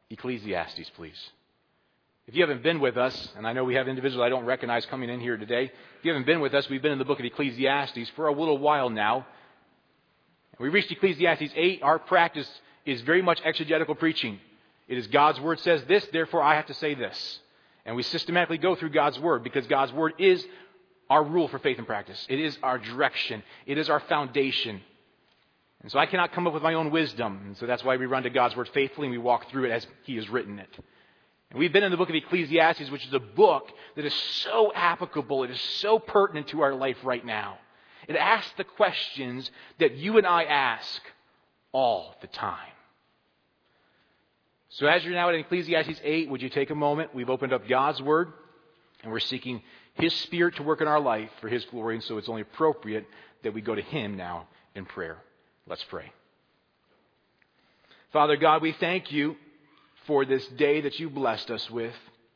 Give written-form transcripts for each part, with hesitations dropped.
Ecclesiastes, please. If you haven't been with us, and I know we have individuals I don't recognize coming in here today, if you haven't been with us, we've been in the book of Ecclesiastes for a little while now. We reached Ecclesiastes 8. Our practice is very much exegetical preaching. It is God's Word says this, therefore I have to say this. And we systematically go through God's Word because God's Word is our rule for faith and practice. It is our direction. It is our foundation. And so I cannot come up with my own wisdom. And so that's why we run to God's Word faithfully and we walk through it as He has written it. And we've been in the book of Ecclesiastes, which is a book that is so applicable. It is so pertinent to our life right now. It asks the questions that you and I ask all the time. So as you're now in Ecclesiastes 8, would you take a moment? We've opened up God's Word, and we're seeking His Spirit to work in our life for His glory, and so it's only appropriate that we go to Him now in prayer. Let's pray. Father God, we thank You for this day that You blessed us with.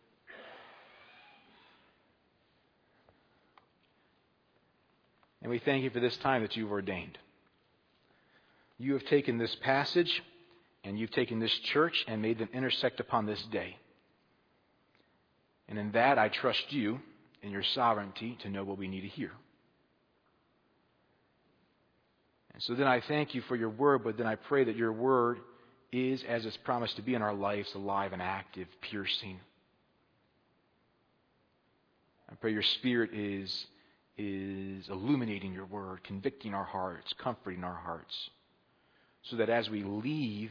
And we thank You for this time that You've ordained. You have taken this passage and You've taken this church and made them intersect upon this day. And in that I trust You in Your sovereignty to know what we need to hear. And so then I thank You for Your Word, but then I pray that Your Word is, as it's promised to be in our lives, alive and active, piercing. I pray Your Spirit is illuminating Your Word, convicting our hearts, comforting our hearts, so that as we leave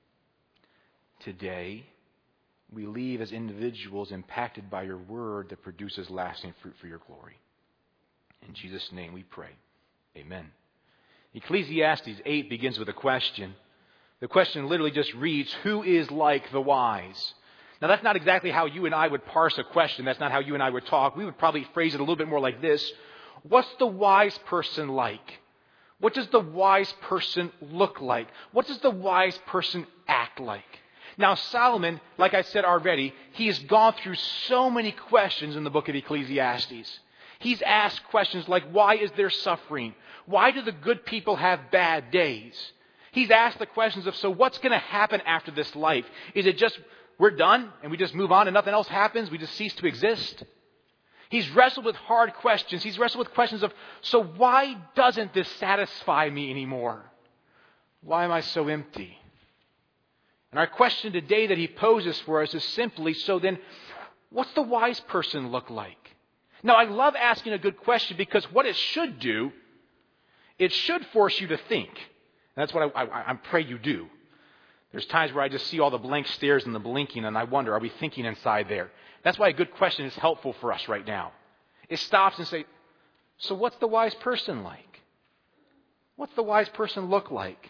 today, we leave as individuals impacted by Your Word that produces lasting fruit for Your glory. In Jesus' name we pray. Amen. Ecclesiastes 8 begins with a question. The question literally just reads, who is like the wise? Now that's not exactly how you and I would parse a question. That's not how you and I would talk. We would probably phrase it a little bit more like this. What's the wise person like? What does the wise person look like? What does the wise person act like? Now Solomon, like I said already, he has gone through so many questions in the book of Ecclesiastes. He's asked questions like, why is there suffering? Why do the good people have bad days? He's asked the questions of, so what's going to happen after this life? Is it just, we're done and we just move on and nothing else happens? We just cease to exist? He's wrestled with hard questions. He's wrestled with questions of, so why doesn't this satisfy me anymore? Why am I so empty? And our question today that he poses for us is simply, so then, what's the wise person look like? Now, I love asking a good question because what it should do, it should force you to think. And that's what I pray you do. There's times where I just see all the blank stares and the blinking and I wonder, are we thinking inside there? That's why a good question is helpful for us right now. It stops and says, so what's the wise person like? What's the wise person look like?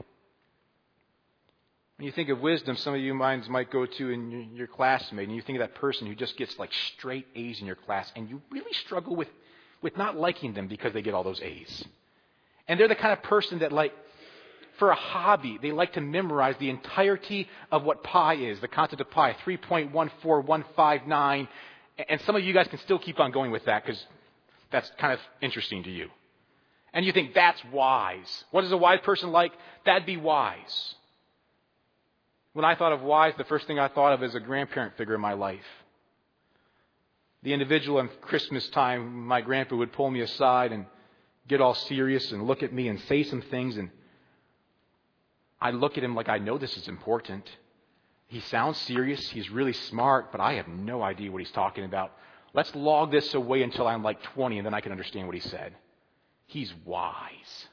When you think of wisdom, some of you minds might go to in your classmate, and you think of that person who just gets like straight A's in your class, and you really struggle with not liking them because they get all those A's. And they're the kind of person that, like, for a hobby, they like to memorize the entirety of what pi is, the concept of pi, 3.14159. And some of you guys can still keep on going with that because that's kind of interesting to you. And you think that's wise. What is a wise person like? That'd be wise. When I thought of wise, the first thing I thought of is a grandparent figure in my life. The individual at Christmas time, my grandpa would pull me aside and get all serious and look at me and say some things, and I look at him like I know this is important. He sounds serious, he's really smart, but I have no idea what he's talking about. Let's log this away until I'm like 20 and then I can understand what he said. He's wise.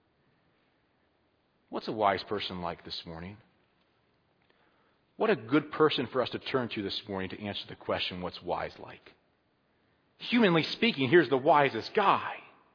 What's a wise person like this morning? What a good person for us to turn to this morning to answer the question, what's wise like? Humanly speaking, here's the wisest guy.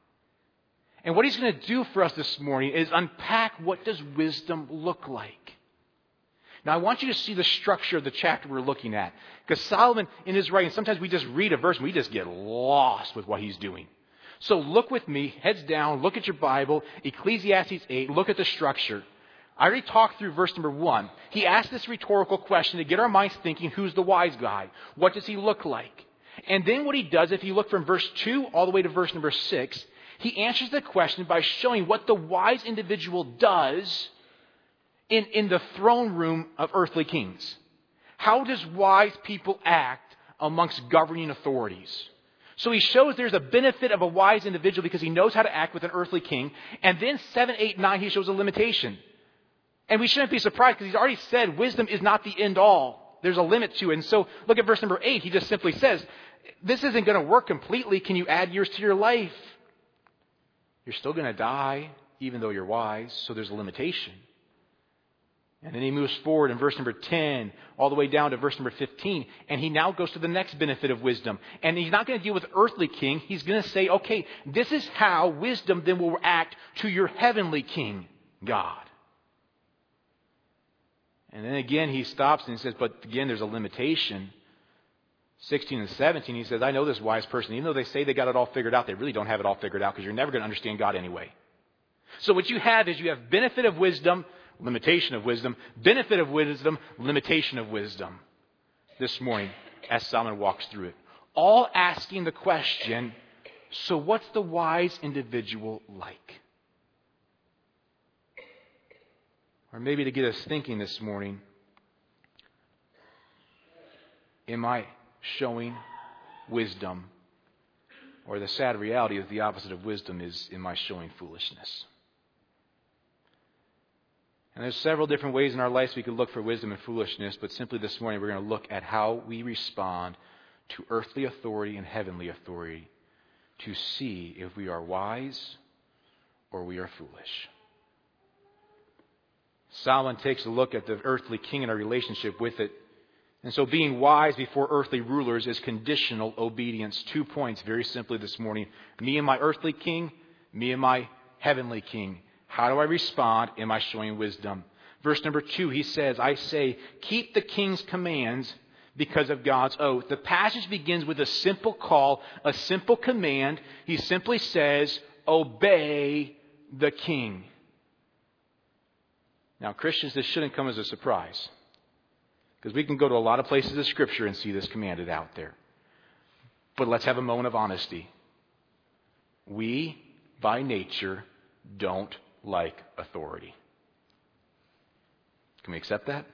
And what he's going to do for us this morning is unpack what does wisdom look like. Now, I want you to see the structure of the chapter we're looking at. Because Solomon, in his writing, sometimes we just read a verse and we just get lost with what he's doing. So look with me, heads down, look at your Bible, Ecclesiastes 8, look at the structure. I already talked through verse number 1. He asked this rhetorical question to get our minds thinking, who's the wise guy? What does he look like? And then what he does, if you look from verse 2 all the way to verse number 6, he answers the question by showing what the wise individual does in the throne room of earthly kings. how does wise people act amongst governing authorities? So he shows there's a benefit of a wise individual because he knows how to act with an earthly king. And then 7, 8, 9, he shows a limitation. And we shouldn't be surprised because he's already said wisdom is not the end all. There's a limit to it. And so look at verse number 8. He just simply says, this isn't going to work completely. Can you add years to your life? You're still going to die even though you're wise. So there's a limitation. And then he moves forward in verse number 10 all the way down to verse number 15. And he now goes to the next benefit of wisdom. And he's not going to deal with earthly king. He's going to say, okay, this is how wisdom then will act to your heavenly king, God. And then again he stops and he says, but again there's a limitation. 16 and 17 he says, I know this wise person. Even though they say they got it all figured out, they really don't have it all figured out because you're never going to understand God anyway. So what you have is you have benefit of wisdom, limitation of wisdom, benefit of wisdom, limitation of wisdom. This morning, as Solomon walks through it. All asking the question, so what's the wise individual like? Or maybe to get us thinking this morning, am I showing wisdom? Or the sad reality is the opposite of wisdom is, am I showing foolishness? And there's several different ways in our lives we could look for wisdom and foolishness, but simply this morning we're going to look at how we respond to earthly authority and heavenly authority to see if we are wise or we are foolish. Solomon takes a look at the earthly king and our relationship with it. And so being wise before earthly rulers is conditional obedience. 2 points very simply this morning. Me and my earthly king, me and my heavenly king. How do I respond? Am I showing wisdom? Verse number 2, he says, I say, keep the king's commands because of God's oath. The passage begins with a simple call, a simple command. He simply says, obey the king. Now, Christians, this shouldn't come as a surprise. Because we can go to a lot of places of Scripture and see this commanded out there. But let's have a moment of honesty. We, by nature, don't like authority. Can we accept that?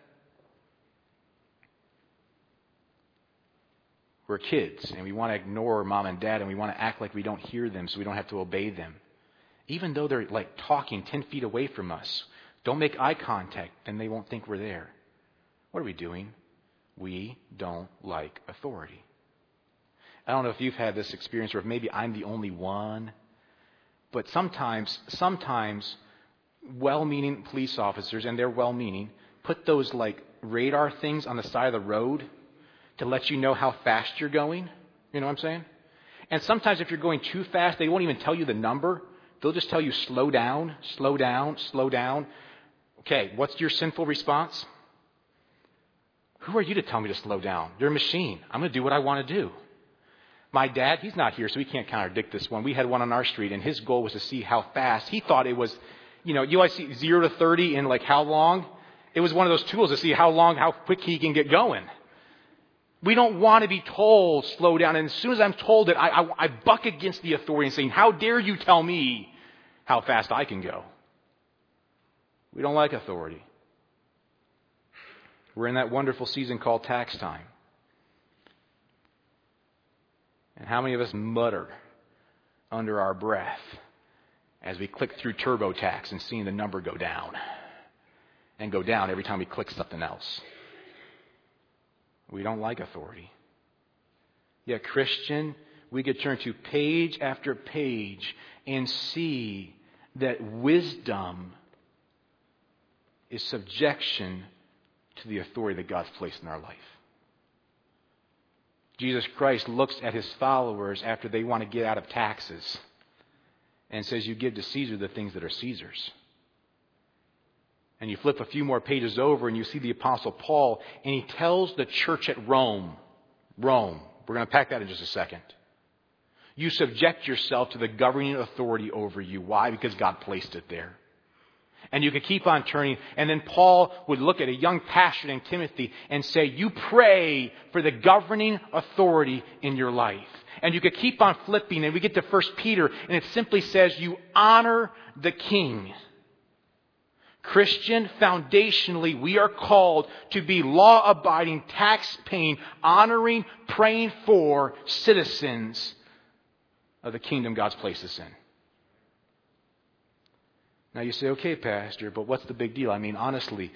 We're kids and we want to ignore mom and dad and we want to act like we don't hear them so we don't have to obey them. Even though they're like talking 10 feet away from us. Don't make eye contact, then they won't think we're there. What are we doing? We don't like authority. I don't know if you've had this experience or if maybe I'm the only one. But sometimes well-meaning police officers, and they're well-meaning, put those like radar things on the side of the road to let you know how fast you're going. You know what I'm saying? And sometimes if you're going too fast, they won't even tell you the number. They'll just tell you slow down, slow down, slow down. Okay, what's your sinful response? Who are you to tell me to slow down? You're a machine. I'm going to do what I want to do. My dad, he's not here, so he can't contradict this one. We had one on our street, and his goal was to see how fast. He thought it was, you always see 0 to 30 in like how long. It was one of those tools to see how quick he can get going. We don't want to be told slow down. And as soon as I'm told it, I buck against the authority and saying, how dare you tell me how fast I can go? We don't like authority. We're in that wonderful season called tax time. And how many of us mutter under our breath as we click through TurboTax and seeing the number go down and go down every time we click something else? We don't like authority. Yet, Christian, we could turn to page after page and see that wisdom is subjection to the authority that God's placed in our life. Jesus Christ looks at his followers after they want to get out of taxes and says, you give to Caesar the things that are Caesar's. And you flip a few more pages over and you see the Apostle Paul, and he tells the church at Rome, we're going to pack that in just a second. You subject yourself to the governing authority over you. Why? Because God placed it there. And you could keep on turning. And then Paul would look at a young pastor named Timothy and say, you pray for the governing authority in your life. And you could keep on flipping, and we get to 1 Peter, and it simply says, you honor the king. Christian, foundationally, we are called to be law-abiding, tax-paying, honoring, praying for citizens of the kingdom God's placed us in. Now you say, okay, Pastor, but what's the big deal? Honestly,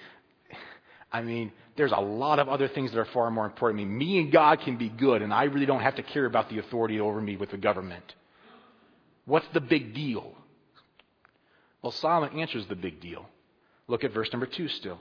there's a lot of other things that are far more important. Me and God can be good, and I really don't have to care about the authority over me with the government. What's the big deal? Well, Solomon answers the big deal. Look at verse number 2 still.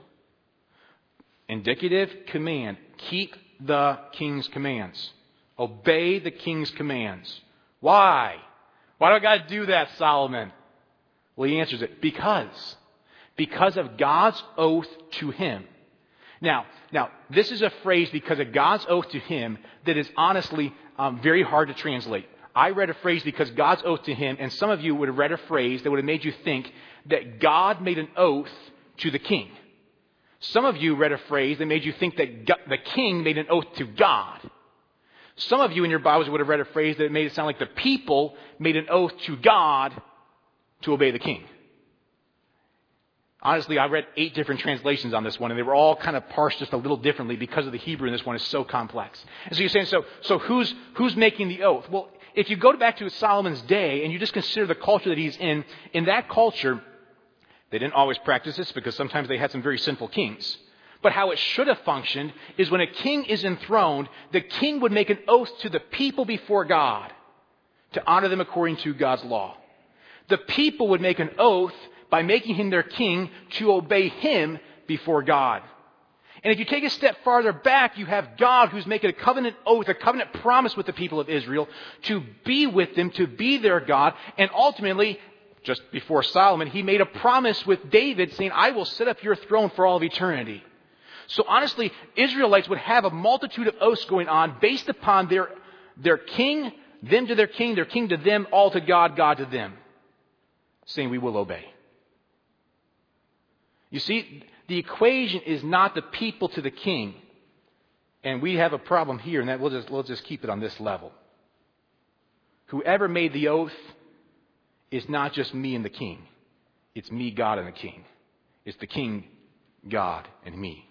Indicative command. Keep the king's commands. Obey the king's commands. Why? Why do I got to do that, Solomon? Well, he answers it. Because of God's oath to him. Now, this is a phrase, because of God's oath to him, that is honestly very hard to translate. I read a phrase, because God's oath to him, and some of you would have read a phrase that would have made you think that God made an oath to the king. Some of you read a phrase that made you think that the king made an oath to God. Some of you in your Bibles would have read a phrase that made it sound like the people made an oath to God to obey the king. Honestly, I read 8 different translations on this one, and they were all kind of parsed just a little differently because of the Hebrew in this one is so complex. And so you're saying, so who's making the oath? Well, if you go back to Solomon's day and you just consider the culture that he's in that culture, they didn't always practice this because sometimes they had some very sinful kings. But how it should have functioned is when a king is enthroned, the king would make an oath to the people before God to honor them according to God's law. The people would make an oath by making him their king to obey him before God. And if you take a step farther back, you have God who's making a covenant oath, a covenant promise with the people of Israel to be with them, to be their God. And ultimately, just before Solomon, he made a promise with David saying, I will set up your throne for all of eternity. So honestly, Israelites would have a multitude of oaths going on based upon their king, them to their king to them, all to God, God to them, saying we will obey. You see, the equation is not the people to the king. And we have a problem here, and that we'll just keep it on this level. Whoever made the oath is not just me and the king. It's me, God, and the king. It's the king, God, and me.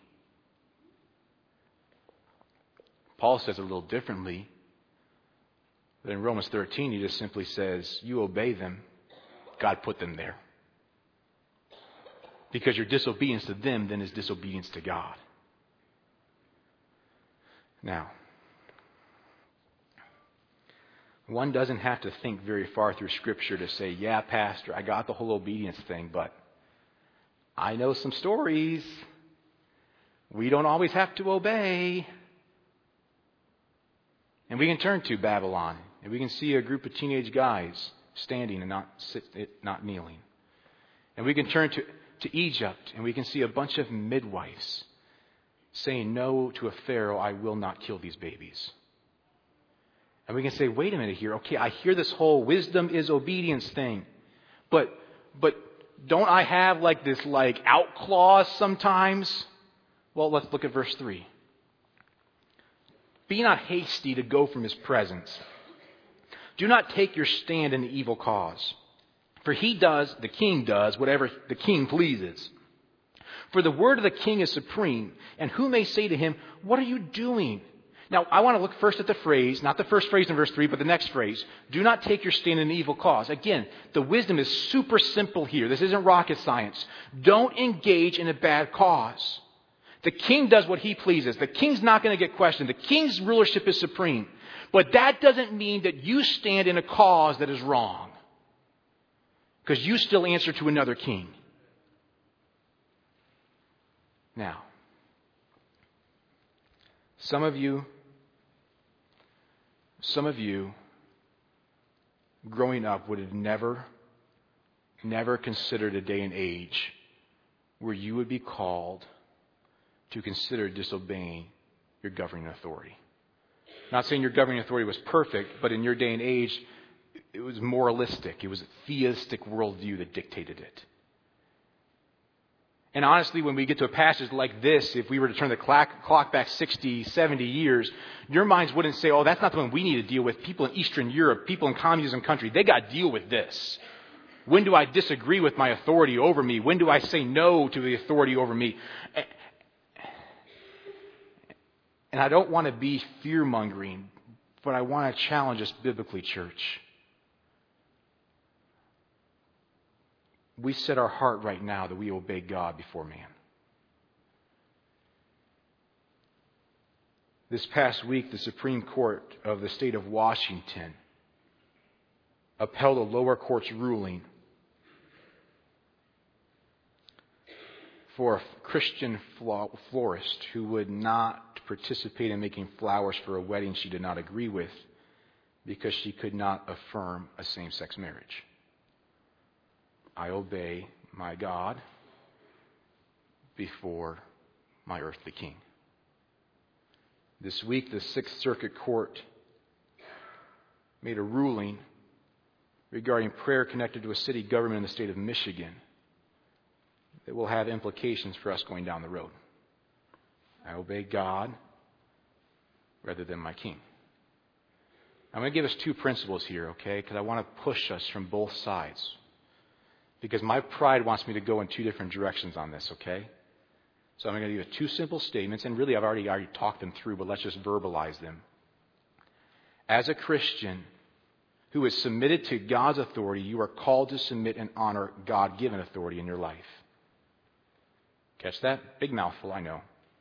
Paul says it a little differently. But in Romans 13, he just simply says, you obey them. God put them there. Because your disobedience to them then is disobedience to God. Now, one doesn't have to think very far through Scripture to say, yeah, Pastor, I got the whole obedience thing, but I know some stories. We don't always have to obey. And we can turn to Babylon, and we can see a group of teenage guys standing and not kneeling. And we can turn to Egypt, and we can see a bunch of midwives saying no to a Pharaoh, I will not kill these babies. And we can say, wait a minute here. Okay, I hear this whole wisdom is obedience thing. But don't I have this out clause sometimes? Well, let's look at verse 3. Be not hasty to go from his presence. Do not take your stand in the evil cause. For the king does, whatever the king pleases. For the word of the king is supreme. And who may say to him, what are you doing? Now, I want to look first at the phrase, not the first phrase in verse 3, but the next phrase. Do not take your stand in the evil cause. Again, the wisdom is super simple here. This isn't rocket science. Don't engage in a bad cause. The king does what he pleases. The king's not going to get questioned. The king's rulership is supreme. But that doesn't mean that you stand in a cause that is wrong. Because you still answer to another king. Now, some of you growing up would have never considered a day and age where you would be called to consider disobeying your governing authority. Not saying your governing authority was perfect, but in your day and age, it was moralistic. It was a theistic worldview that dictated it. And honestly, when we get to a passage like this, if we were to turn the clock back 60, 70 years, your minds wouldn't say, oh, that's not the one we need to deal with. People in Eastern Europe, people in communism country, they got to deal with this. When do I disagree with my authority over me? When do I say no to the authority over me? And I don't want to be fear-mongering, but I want to challenge us biblically, church. We set our heart right now that we obey God before man. This past week, the Supreme Court of the state of Washington upheld a lower court's ruling for a Christian florist who would not participate in making flowers for a wedding she did not agree with because she could not affirm a same-sex marriage. I obey my God before my earthly king. This week, the Sixth Circuit Court made a ruling regarding prayer connected to a city government in the state of Michigan that will have implications for us going down the road. I obey God rather than my king. I'm going to give us two principles here, okay? Because I want to push us from both sides. Because my pride wants me to go in two different directions on this, okay? So I'm going to give you two simple statements, and really I've already talked them through, but let's just verbalize them. As a Christian who is submitted to God's authority, you are called to submit and honor God-given authority in your life. Catch that? Big mouthful, I know.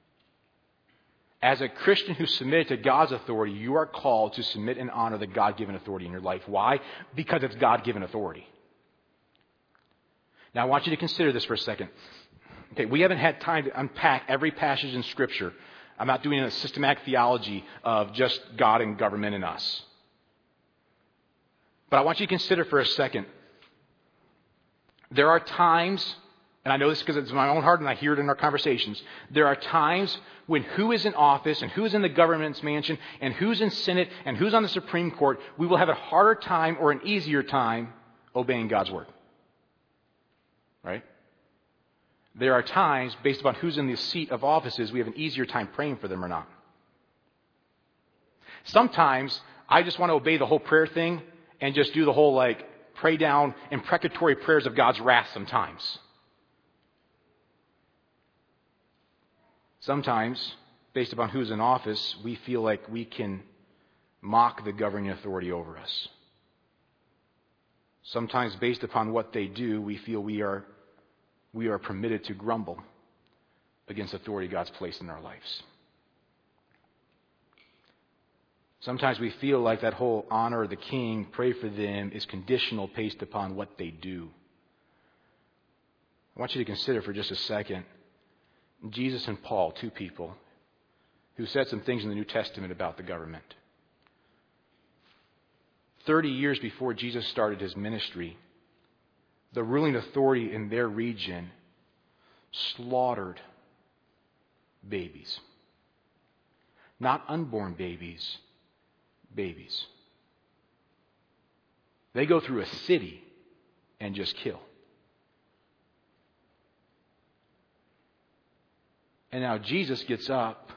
As a Christian who's submitted to God's authority, you are called to submit and honor the God-given authority in your life. Why? Because it's God-given authority. Now, I want you to consider this for a second. Okay, we haven't had time to unpack every passage in Scripture. I'm not doing a systematic theology of just God and government and us. But I want you to consider for a second. There are times, and I know this because it's in my own heart and I hear it in our conversations. There are times when who is in office and who's in the government's mansion and who's in Senate and who's on the Supreme Court, we will have a harder time or an easier time obeying God's word. Right? There are times, based upon who's in the seat of offices, we have an easier time praying for them or not. Sometimes I just want to obey the whole prayer thing and just do the whole pray down imprecatory prayers of God's wrath sometimes. Sometimes, based upon who's in office, we feel like we can mock the governing authority over us. Sometimes, based upon what they do, we feel we are permitted to grumble against authority God's placed in our lives. Sometimes we feel like that whole honor the king, pray for them, is conditional based upon what they do. I want you to consider for just a second Jesus and Paul, two people who said some things in the New Testament about the government. 30 years before Jesus started his ministry, the ruling authority in their region slaughtered babies. Not unborn babies, babies. They go through a city and just kill. And now Jesus gets up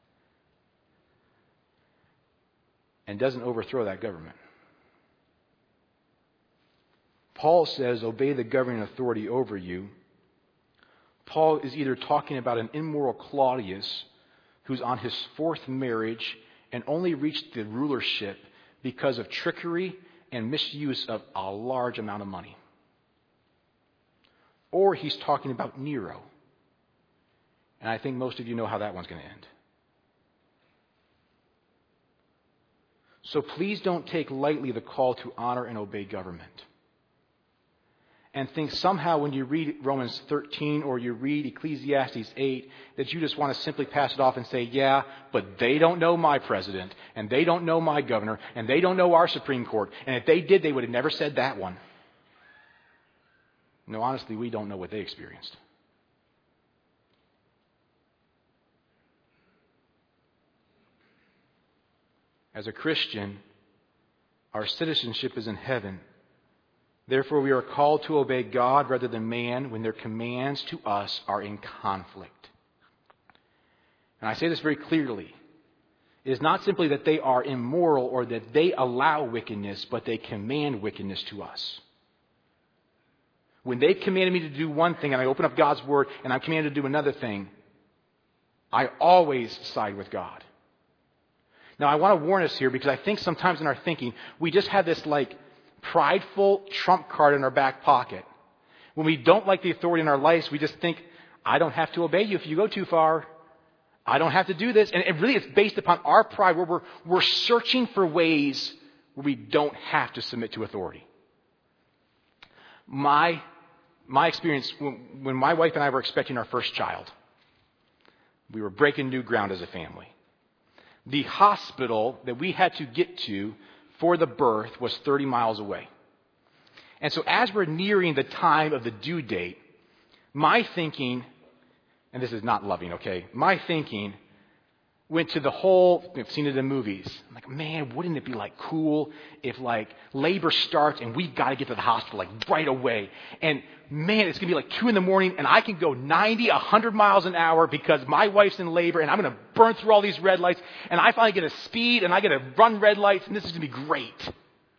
and doesn't overthrow that government. Paul says, obey the governing authority over you. Paul is either talking about an immoral Claudius who's on his fourth marriage and only reached the rulership because of trickery and misuse of a large amount of money. Or he's talking about Nero. And I think most of you know how that one's going to end. So please don't take lightly the call to honor and obey government. And think somehow when you read Romans 13 or you read Ecclesiastes 8 that you just want to simply pass it off and say, yeah, but they don't know my president, and they don't know my governor, and they don't know our Supreme Court. And if they did, they would have never said that one. No, honestly, we don't know what they experienced. As a Christian, our citizenship is in heaven. Therefore, we are called to obey God rather than man when their commands to us are in conflict. And I say this very clearly. It is not simply that they are immoral or that they allow wickedness, but they command wickedness to us. when they've commanded me to do one thing and I open up God's Word and I'm commanded to do another thing, I always side with God. Now, I want to warn us here because I think sometimes in our thinking, we just have this prideful trump card in our back pocket. When we don't like the authority in our lives, we just think, I don't have to obey you if you go too far. I don't have to do this. And really it's based upon our pride where we're searching for ways where we don't have to submit to authority. My experience, when my wife and I were expecting our first child, we were breaking new ground as a family. The hospital that we had to get to for the birth was 30 miles away. And so as we're nearing the time of the due date, my thinking, and this is not loving, okay? My thinking went to the whole, I've seen it in movies. I'm like, man, wouldn't it be cool if labor starts and we've got to get to the hospital right away. And man, it's going to be 2 a.m. and I can go 90, 100 miles an hour because my wife's in labor and I'm going to burn through all these red lights and I finally get a speed and I get to run red lights and this is going to be great.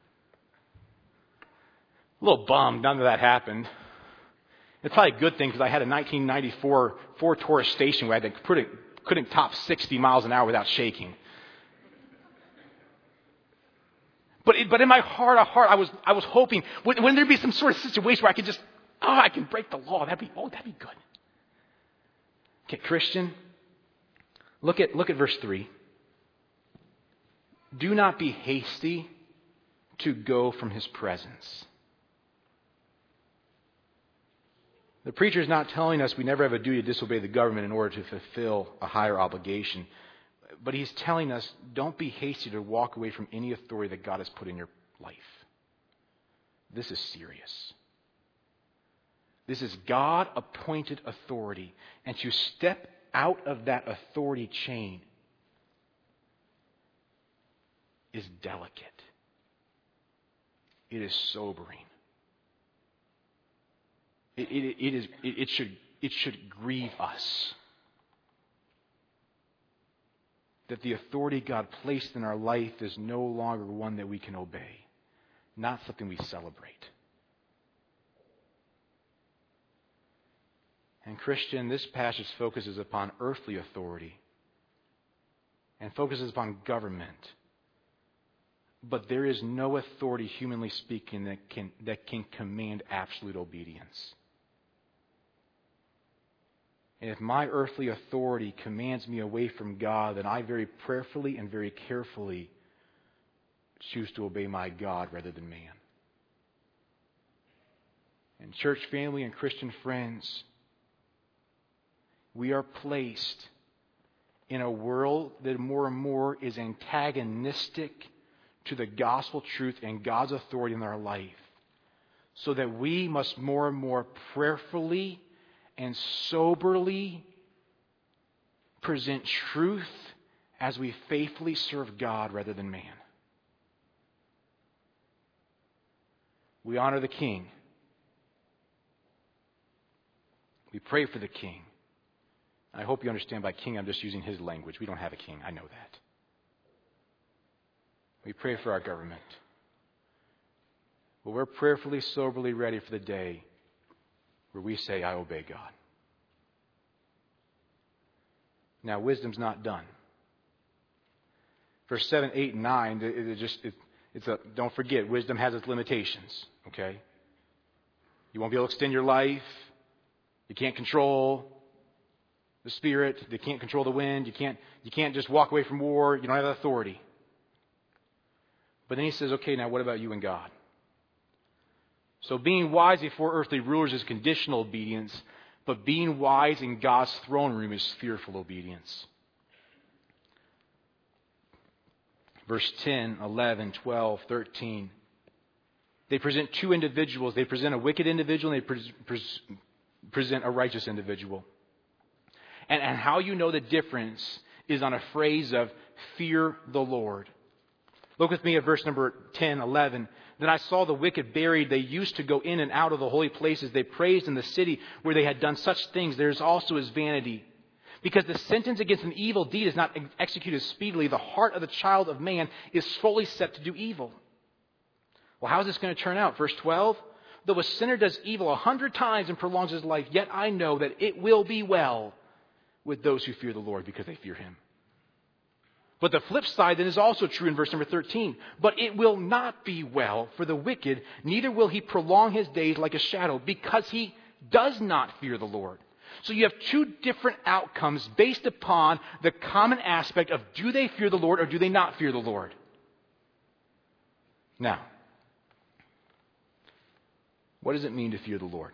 A little bummed none of that happened. It's probably a good thing because I had a 1994 Ford Taurus station wagon that couldn't top 60 miles an hour without shaking. But in my heart of heart, I was hoping, wouldn't there be some sort of situation where I could just, I can break the law. That'd be good. Okay, Christian, look at verse 3. Do not be hasty to go from his presence. The preacher is not telling us we never have a duty to disobey the government in order to fulfill a higher obligation. But he's telling us don't be hasty to walk away from any authority that God has put in your life. This is serious. This is God-appointed authority. And to step out of that authority chain is delicate. It is sobering. It should grieve us that the authority God placed in our life is no longer one that we can obey, not something we celebrate. And Christian, this passage focuses upon earthly authority and focuses upon government. But there is no authority, humanly speaking, that can command absolute obedience. And if my earthly authority commands me away from God, then I very prayerfully and very carefully choose to obey my God rather than man. And church family and Christian friends, we are placed in a world that more and more is antagonistic to the gospel truth and God's authority in our life, so that we must more and more prayerfully and soberly present truth as we faithfully serve God rather than man. We honor the King. We pray for the King. I hope you understand by king, I'm just using his language. We don't have a king. I know that. We pray for our government. But we're prayerfully, soberly ready for the day where we say, I obey God. Now, wisdom's not done. Verse 7, 8, and 9, don't forget, wisdom has its limitations, okay? You won't be able to extend your life. You can't control the spirit. You can't control the wind. You can't just walk away from war. You don't have that authority. But then he says, okay, now what about you and God? So being wise before earthly rulers is conditional obedience, but being wise in God's throne room is fearful obedience. Verse 10, 11, 12, 13. They present two individuals. They present a wicked individual and they present a righteous individual. And how you know the difference is on a phrase of fear the Lord. Look with me at verse number 10, 11. Then I saw the wicked buried. They used to go in and out of the holy places. They praised in the city where they had done such things. There's also his vanity. Because the sentence against an evil deed is not executed speedily. The heart of the child of man is fully set to do evil. Well, how is this going to turn out? Verse 12. Though a sinner does evil 100 times and prolongs his life, yet I know that it will be well with those who fear the Lord because they fear him. But the flip side then is also true in verse number 13. But it will not be well for the wicked, neither will he prolong his days like a shadow, because he does not fear the Lord. So you have two different outcomes based upon the common aspect of do they fear the Lord or do they not fear the Lord? Now, what does it mean to fear the Lord?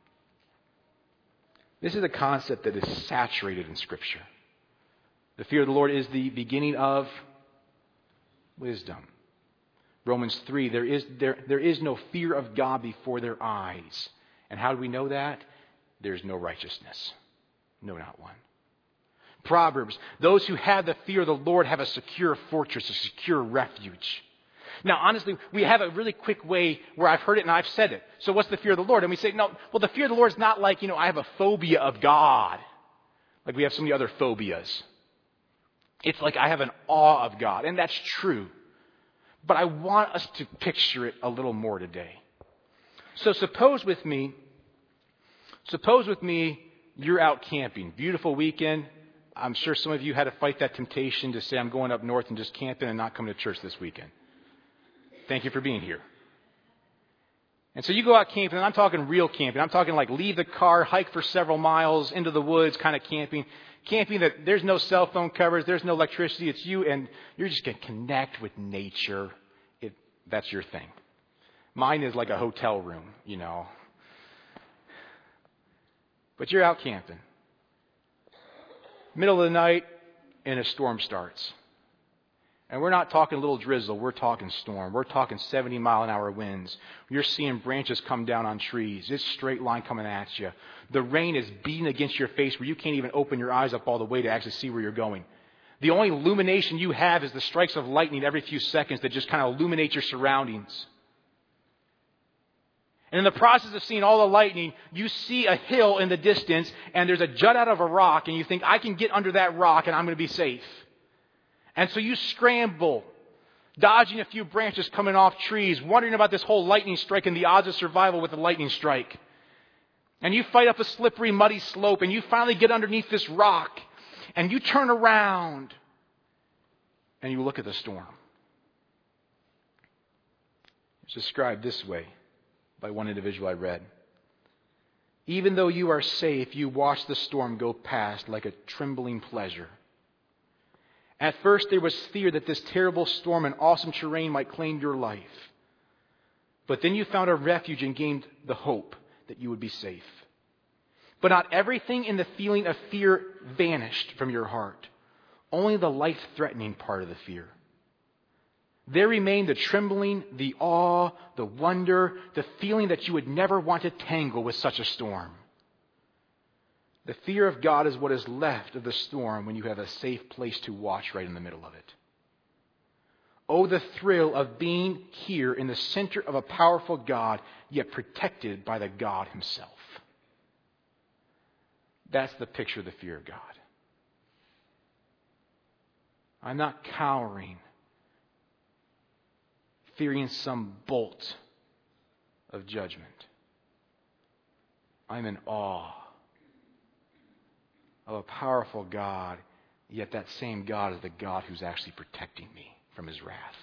This is a concept that is saturated in Scripture. The fear of the Lord is the beginning of wisdom. Romans 3, there is no fear of God before their eyes. And how do we know that? There's no righteousness. No, not one. Proverbs, those who have the fear of the Lord have a secure fortress, a secure refuge. Now, honestly, we have a really quick way where I've heard it and I've said it. So what's the fear of the Lord? And we say, no, well, the fear of the Lord is not like, I have a phobia of God. Like we have so many other phobias. It's like I have an awe of God. And that's true. But I want us to picture it a little more today. So suppose with me, you're out camping. Beautiful weekend. I'm sure some of you had to fight that temptation to say, I'm going up north and just camping and not coming to church this weekend. Thank you for being here. And so you go out camping, and I'm talking real camping. I'm talking like leave the car, hike for several miles into the woods kind of camping. Camping that there's no cell phone coverage, there's no electricity. It's you, and you're just going to connect with nature. That's your thing. Mine is like a hotel room, But you're out camping. Middle of the night, and a storm starts. And we're not talking little drizzle. We're talking storm. We're talking 70-mile-an-hour winds. You're seeing branches come down on trees. It's straight line coming at you. The rain is beating against your face where you can't even open your eyes up all the way to actually see where you're going. The only illumination you have is the strikes of lightning every few seconds that just kind of illuminate your surroundings. And in the process of seeing all the lightning, you see a hill in the distance, and there's a jut out of a rock, and you think, I can get under that rock, and I'm going to be safe. And so you scramble, dodging a few branches coming off trees, wondering about this whole lightning strike and the odds of survival with a lightning strike. And you fight up a slippery, muddy slope, and you finally get underneath this rock, and you turn around, and you look at the storm. It's described this way by one individual I read. Even though you are safe, you watch the storm go past like a trembling pleasure. At first, there was fear that this terrible storm and awesome terrain might claim your life. But then you found a refuge and gained the hope that you would be safe. But not everything in the feeling of fear vanished from your heart. Only the life-threatening part of the fear. There remained the trembling, the awe, the wonder, the feeling that you would never want to tangle with such a storm. The fear of God is what is left of the storm when you have a safe place to watch right in the middle of it. Oh, the thrill of being here in the center of a powerful God, yet protected by the God himself. That's the picture of the fear of God. I'm not cowering, fearing some bolt of judgment. I'm in awe of a powerful God, yet that same God is the God who's actually protecting me from his wrath.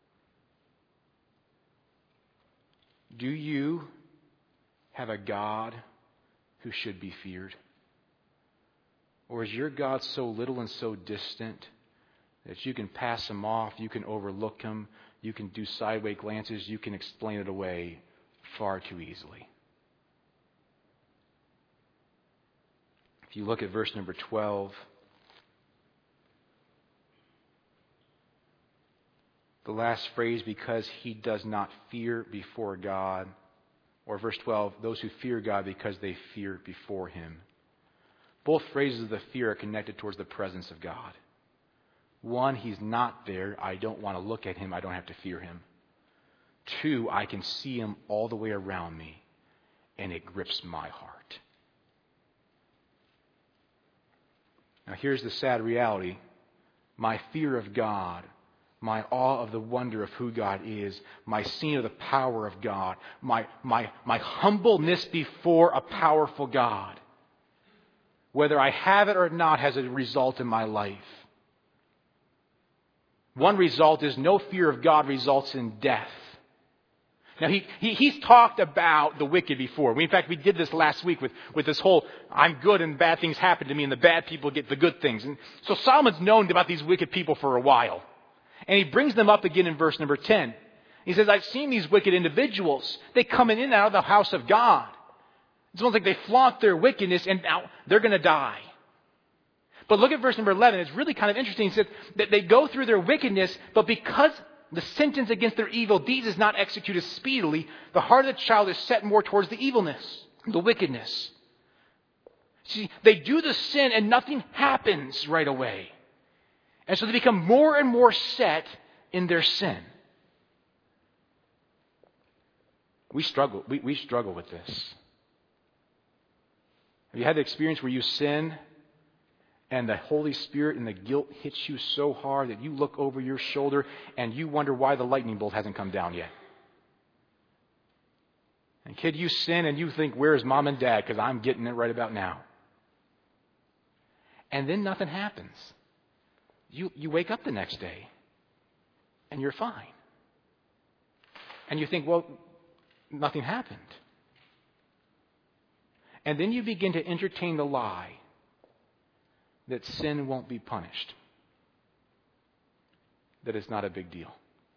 Do you have a God who should be feared? Or is your God so little and so distant that you can pass him off, you can overlook him, you can do sideways glances, you can explain it away far too easily? If you look at verse number 12, the last phrase, because he does not fear before God, or verse 12, those who fear God because they fear before him. Both phrases of the fear are connected towards the presence of God. One, he's not there. I don't want to look at him. I don't have to fear him. Two, I can see him all the way around me, and it grips my heart. Now here's the sad reality. My fear of God my awe of the wonder of who God is, my seeing of the power of God, my humbleness before a powerful God, whether I have it or not, has a result in my life. One result is no fear of God results in death. Now, he's talked about the wicked before. In fact, we did this last week with this whole, I'm good and bad things happen to me and the bad people get the good things. And so Solomon's known about these wicked people for a while. And he brings them up again in verse number 10. He says, I've seen these wicked individuals. They come in and out of the house of God. It's almost like they flaunt their wickedness and now they're going to die. But look at verse number 11. It's really kind of interesting. It says that they go through their wickedness, but because the sentence against their evil deeds is not executed speedily, the heart of the child is set more towards the evilness, the wickedness. See, they do the sin and nothing happens right away. And so they become more and more set in their sin. We struggle with this. Have you had the experience where you sin and the Holy Spirit and the guilt hits you so hard that you look over your shoulder and you wonder why the lightning bolt hasn't come down yet? And kid, you sin and you think, where's mom and dad? Because I'm getting it right about now. And then nothing happens. You wake up the next day and you're fine. And you think, well, nothing happened. And then you begin to entertain the lie that sin won't be punished. That it's not a big deal.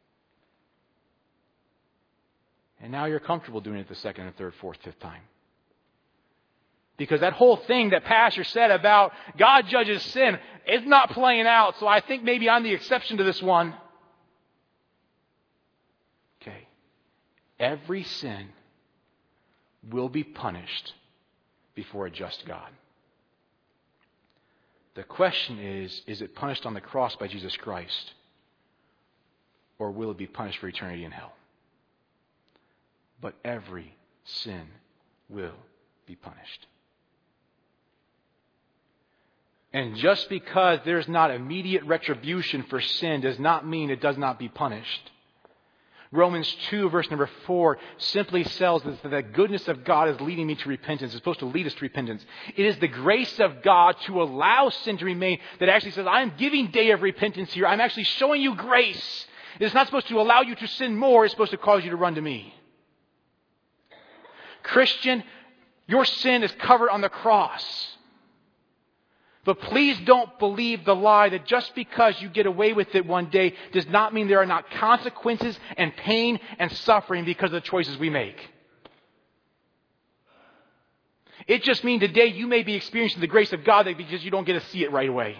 And now you're comfortable doing it the second and third, fourth, fifth time. Because that whole thing that Pastor said about God judges sin is not playing out. So I think maybe I'm the exception to this one. Okay. Every sin will be punished before a just God. The question is it punished on the cross by Jesus Christ? Or will it be punished for eternity in hell? But every sin will be punished. And just because there's not immediate retribution for sin does not mean it does not be punished. Romans 2, verse number 4, simply tells us that the goodness of God is leading me to repentance. It's supposed to lead us to repentance. It is the grace of God to allow sin to remain that actually says, I am giving day of repentance here. I'm actually showing you grace. It's not supposed to allow you to sin more. It's supposed to cause you to run to me. Christian, your sin is covered on the cross. But please don't believe the lie that just because you get away with it one day does not mean there are not consequences and pain and suffering because of the choices we make. It just means today you may be experiencing the grace of God because you don't get to see it right away.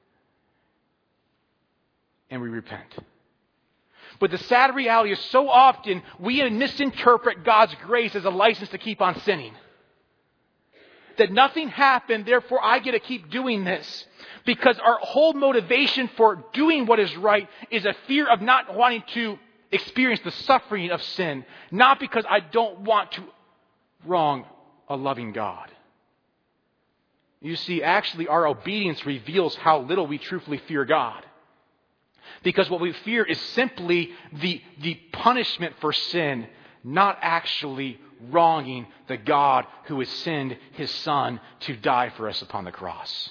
And we repent. But the sad reality is so often we misinterpret God's grace as a license to keep on sinning. That nothing happened, therefore I get to keep doing this. Because our whole motivation for doing what is right is a fear of not wanting to experience the suffering of sin. Not because I don't want to wrong a loving God. You see, actually our obedience reveals how little we truthfully fear God. Because what we fear is simply the punishment for sin, not actually wronging the God who has sent His Son to die for us upon the cross.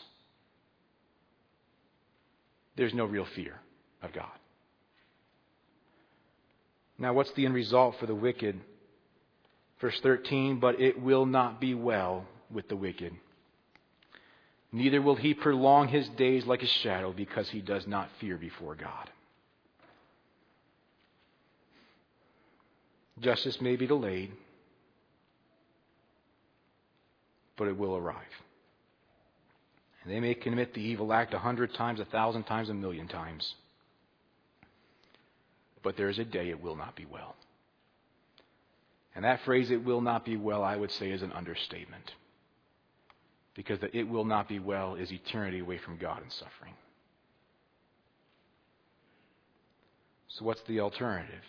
There's no real fear of God. Now, what's the end result for the wicked? Verse 13, but it will not be well with the wicked. Neither will he prolong his days like a shadow, because he does not fear before God. Justice may be delayed, but it will arrive. And they may commit the evil act 100 times, 1,000 times, 1,000,000 times. But there is a day it will not be well. And that phrase, it will not be well, I would say is an understatement. Because the it will not be well is eternity away from God and suffering. So what's the alternative?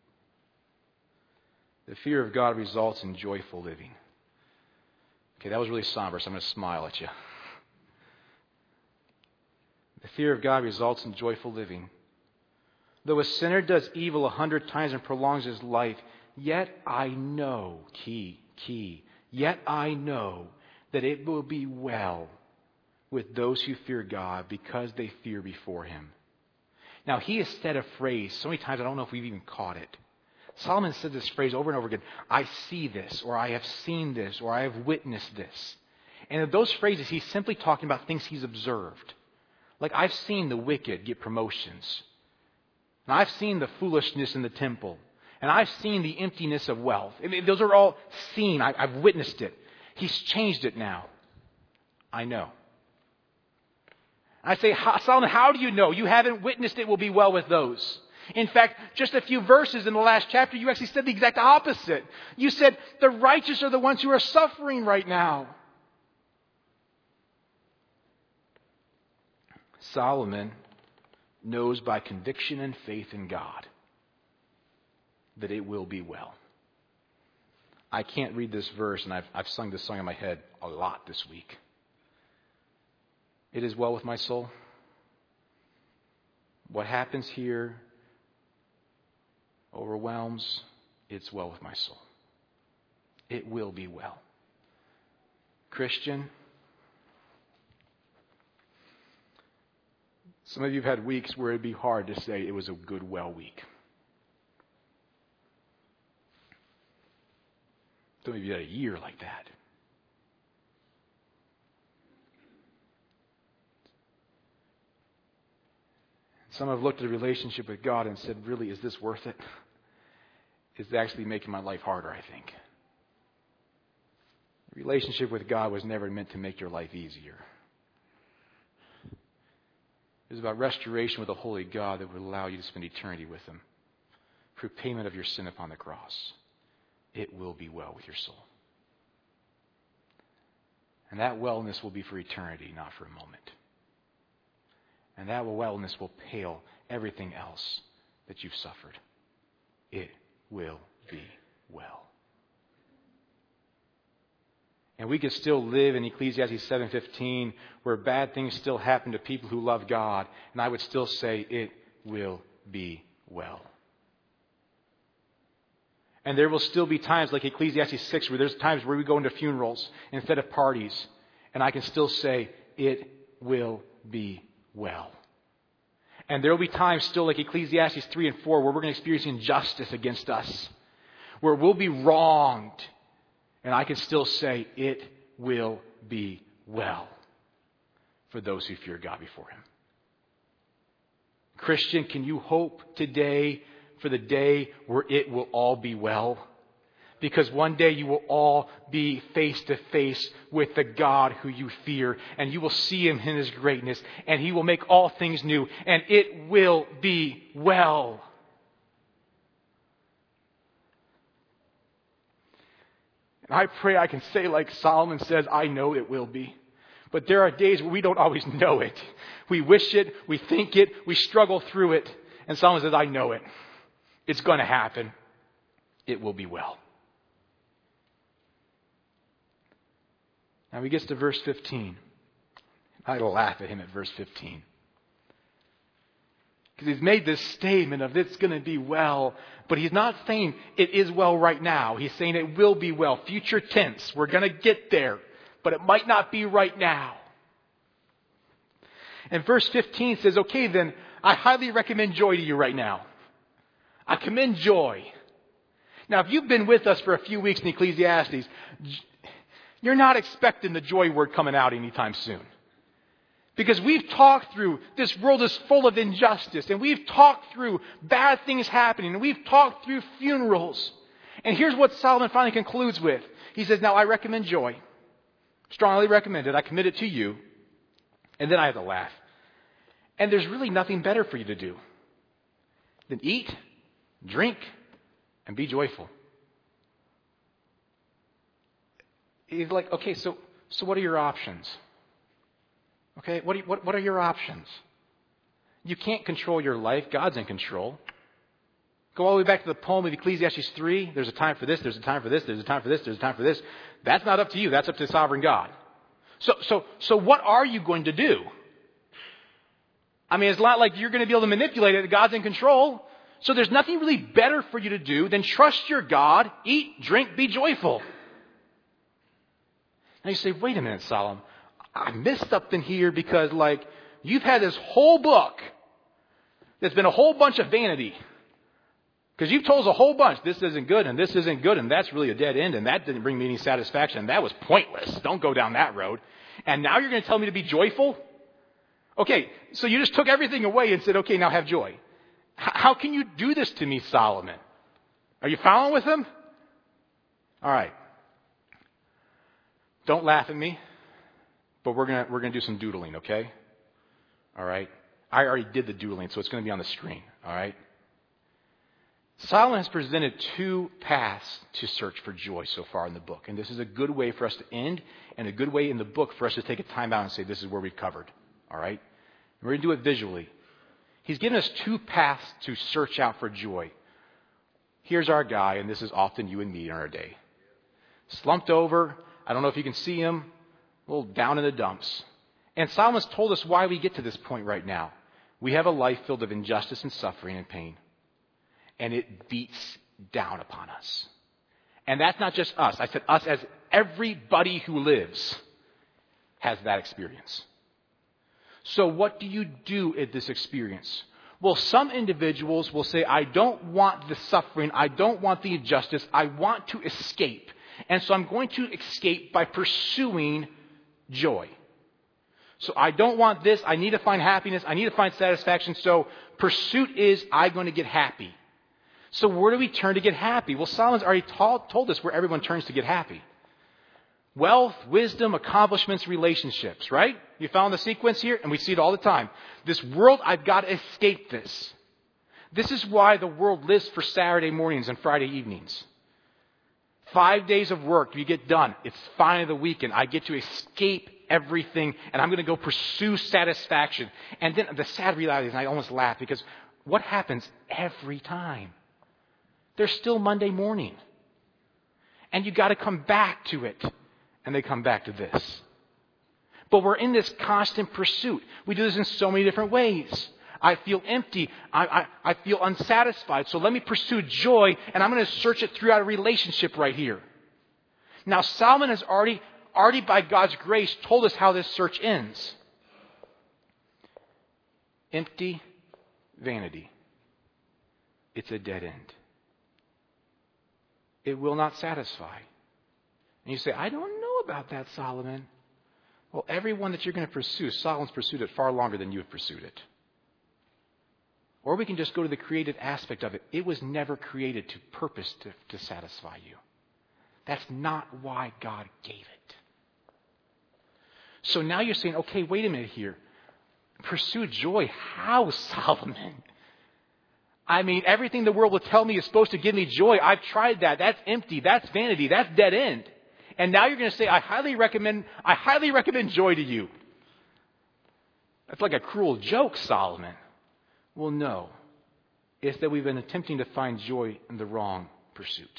The fear of God results in joyful living. Okay, that was really somber, so I'm going to smile at you. The fear of God results in joyful living. Though a sinner does evil 100 times and prolongs his life, yet I know, yet I know that it will be well with those who fear God because they fear before Him. Now, he has said a phrase so many times I don't know if we've even caught it. Solomon said this phrase over and over again. I see this, or I have seen this, or I have witnessed this. And in those phrases, he's simply talking about things he's observed. Like, I've seen the wicked get promotions. And I've seen the foolishness in the temple. And I've seen the emptiness of wealth. I mean, those are all seen. I've witnessed it. He's changed it now. I know. I say, Solomon, how do you know? You haven't witnessed it will be well with those. In fact, just a few verses in the last chapter, you actually said the exact opposite. You said the righteous are the ones who are suffering right now. Solomon knows by conviction and faith in God that it will be well. I can't read this verse, and I've sung this song in my head a lot this week. It is well with my soul. What happens here overwhelms. It's well with my soul. It will be well. Christian, some of you have had weeks where it'd be hard to say it was a good, well week. Some of you had a year like that. Some have looked at a relationship with God and said, really, is this worth it? It's actually making my life harder, I think. The relationship with God was never meant to make your life easier. It was about restoration with a holy God that would allow you to spend eternity with Him through payment of your sin upon the cross. It will be well with your soul. And that wellness will be for eternity, not for a moment. And that wellness will pale everything else that you've suffered. It will be well. And we could still live in Ecclesiastes 7:15 where bad things still happen to people who love God. And I would still say it will be well. And there will still be times like Ecclesiastes 6 where there's times where we go into funerals instead of parties. And I can still say it will be well. And there will be times still like Ecclesiastes 3 and 4 where we're going to experience injustice against us. Where we'll be wronged. And I can still say it will be well for those who fear God before Him. Christian, can you hope today for the day where it will all be well? Because one day you will all be face to face with the God who you fear. And you will see Him in His greatness. And He will make all things new. And it will be well. And I pray I can say like Solomon says, I know it will be. But there are days where we don't always know it. We wish it, we think it, we struggle through it. And Solomon says, I know it. It's going to happen. It will be well. Now he gets to verse 15. I laugh at him at verse 15. Because he's made this statement of it's going to be well. But he's not saying it is well right now. He's saying it will be well. Future tense. We're going to get there. But it might not be right now. And verse 15 says, okay then, I highly recommend joy to you right now. I commend joy. Now if you've been with us for a few weeks in Ecclesiastes, you're not expecting the joy word coming out anytime soon. Because we've talked through, this world is full of injustice. And we've talked through bad things happening. And we've talked through funerals. And here's what Solomon finally concludes with. He says, now I recommend joy. Strongly recommend it. I commit it to you. And then I have to laugh. And there's really nothing better for you to do than eat, drink, and be joyful. He's like, okay, so what are your options? Okay, what are your options? You can't control your life. God's in control. Go all the way back to the poem of Ecclesiastes 3. There's a time for this, there's a time for this, there's a time for this, there's a time for this. That's not up to you. That's up to sovereign God. So what are you going to do? I mean, it's not like you're going to be able to manipulate it. God's in control. So there's nothing really better for you to do than trust your God, eat, drink, be joyful. Now you say, wait a minute, Solomon. I missed something here because, you've had this whole book that's been a whole bunch of vanity. Because you've told us a whole bunch, this isn't good, and this isn't good, and that's really a dead end, and that didn't bring me any satisfaction, and that was pointless. Don't go down that road. And now you're going to tell me to be joyful? Okay, so you just took everything away and said, okay, now have joy. How can you do this to me, Solomon? Are you following with him? All right. Don't laugh at me, but we're gonna do some doodling, okay? All right. I already did the doodling, so it's going to be on the screen. All right. Solomon has presented two paths to search for joy so far in the book, and this is a good way for us to end, and a good way in the book for us to take a time out and say, this is where we've covered. All right. We're going to do it visually. He's given us two paths to search out for joy. Here's our guy, and this is often you and me in our day. Slumped over. I don't know if you can see him. A little down in the dumps. And Solomon's told us why we get to this point right now. We have a life filled of injustice and suffering and pain. And it beats down upon us. And that's not just us. I said us as everybody who lives has that experience. So what do you do at this experience? Well, some individuals will say, I don't want the suffering. I don't want the injustice. I want to escape. And so I'm going to escape by pursuing joy. So I don't want this. I need to find happiness. I need to find satisfaction. So pursuit is I'm going to get happy. So where do we turn to get happy? Well, Solomon's already told us where everyone turns to get happy. Wealth, wisdom, accomplishments, relationships, right? You found the sequence here? And we see it all the time. This world, I've got to escape this. This is why the world lives for Saturday mornings and Friday evenings. 5 days of work, you get done. It's finally the weekend. I get to escape everything, and I'm going to go pursue satisfaction. And then the sad reality is, and I almost laugh, because what happens every time? There's still Monday morning. And you got to come back to it. And they come back to this. But we're in this constant pursuit. We do this in so many different ways. I feel empty. I feel unsatisfied. So let me pursue joy, and I'm going to search it throughout a relationship right here. Now, Solomon has already by God's grace told us how this search ends. Empty vanity. It's a dead end. It will not satisfy. And you say, I don't know about that, Solomon. Well, everyone that you're going to pursue, Solomon's pursued it far longer than you have pursued it. Or we can just go to the creative aspect of it. It was never created to purpose to satisfy you. That's not why God gave it. So now you're saying, okay, wait a minute here. Pursue joy. How, Solomon? I mean, everything the world will tell me is supposed to give me joy. I've tried that. That's empty. That's vanity. That's dead end. And now you're going to say, I highly recommend joy to you. That's like a cruel joke, Solomon. Well, no. It's that we've been attempting to find joy in the wrong pursuit.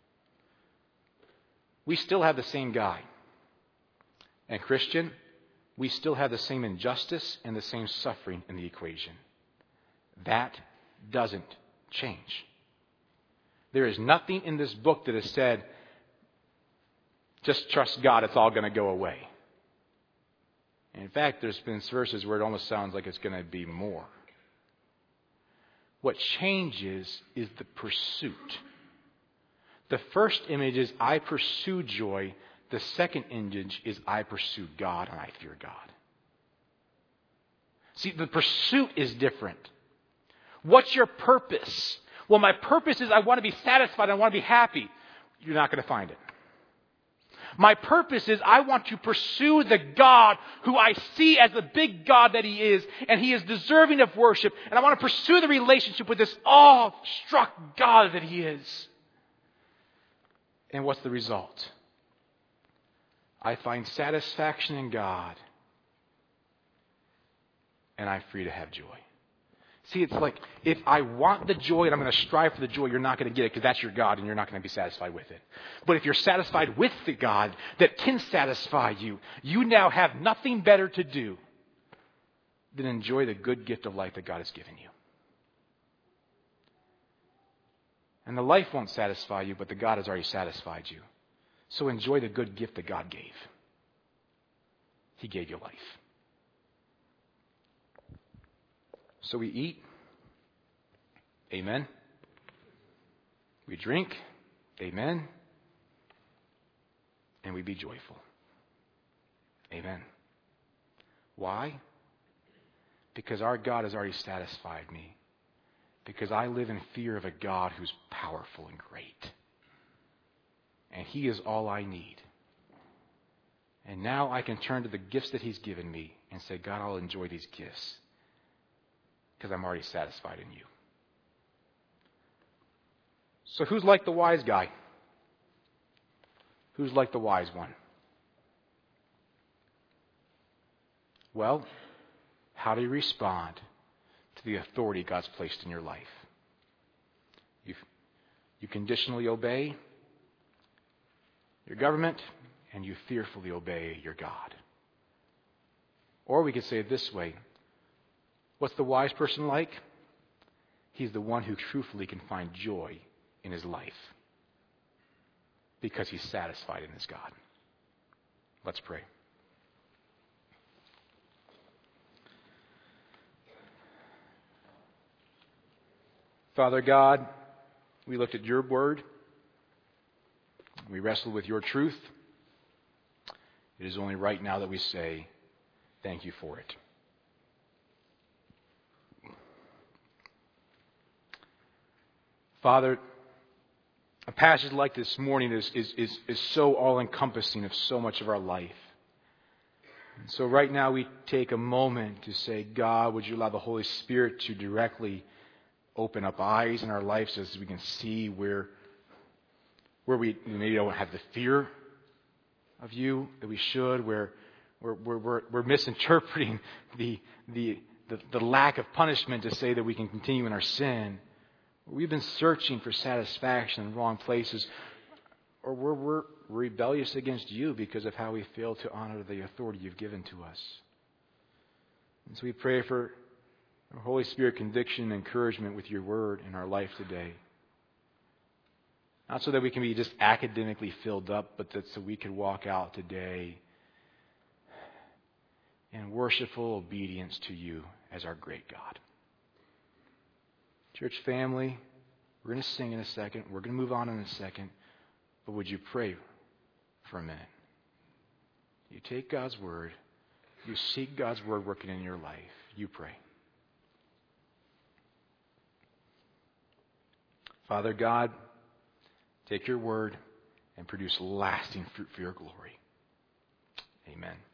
We still have the same guy. And Christian, we still have the same injustice and the same suffering in the equation. That doesn't change. There is nothing in this book that has said, just trust God, it's all going to go away. And in fact, there's been verses where it almost sounds like it's going to be more. What changes is the pursuit. The first image is I pursue joy. The second image is I pursue God and I fear God. See, the pursuit is different. What's your purpose? Well, my purpose is I want to be satisfied. I want to be happy. You're not going to find it. My purpose is I want to pursue the God who I see as the big God that He is, and He is deserving of worship. And I want to pursue the relationship with this awe-struck God that He is. And what's the result? I find satisfaction in God, and I'm free to have joy. See, it's like if I want the joy and I'm going to strive for the joy, you're not going to get it because that's your God and you're not going to be satisfied with it. But if you're satisfied with the God that can satisfy you, you now have nothing better to do then enjoy the good gift of life that God has given you. And the life won't satisfy you, but the God has already satisfied you. So enjoy the good gift that God gave. He gave you life. So we eat. Amen. We drink. Amen. And we be joyful. Amen. Why? Because our God has already satisfied me. Because I live in fear of a God who's powerful and great. And He is all I need. And now I can turn to the gifts that He's given me and say, God, I'll enjoy these gifts because I'm already satisfied in you. So who's like the wise guy? Who's like the wise one? Well, how do you respond to the authority God's placed in your life? You conditionally obey your government, and you fearfully obey your God. Or we could say it this way. What's the wise person like? He's the one who truthfully can find joy in his life because he's satisfied in his God. Let's pray. Father God, we looked at your word. We wrestled with your truth. It is only right now that we say, thank you for it. Father, a passage like this morning is so all-encompassing of so much of our life. And so right now we take a moment to say, God, would you allow the Holy Spirit to directly open up eyes in our lives so as we can see where we maybe don't have the fear of you that we should, where we're misinterpreting the lack of punishment to say that we can continue in our sin. We've been searching for satisfaction in wrong places, or we're rebellious against you because of how we fail to honor the authority you've given to us. And so we pray for Holy Spirit conviction and encouragement with your word in our life today. Not so that we can be just academically filled up, but that so we can walk out today in worshipful obedience to you as our great God. Church family, we're going to sing in a second. We're going to move on in a second. But would you pray for a minute? You take God's word. You seek God's word working in your life. You pray. Father God, take your word and produce lasting fruit for your glory. Amen.